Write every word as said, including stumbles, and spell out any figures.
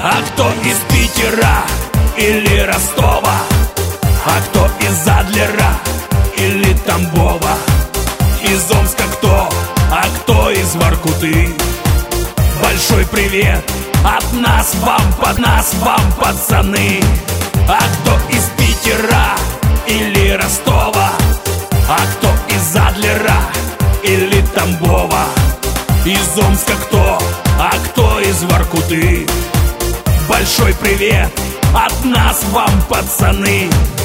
А кто из Питера или Ростова? А кто из Адлера или Тамбова? Из Омска кто? А кто из Воркуты? Большой привет от нас вам, под нас вам, пацаны. А кто из Питера или Ростова? А кто из Адлера или Тамбова? Из Омска кто? А кто из Воркуты? Большой привет от нас вам, пацаны.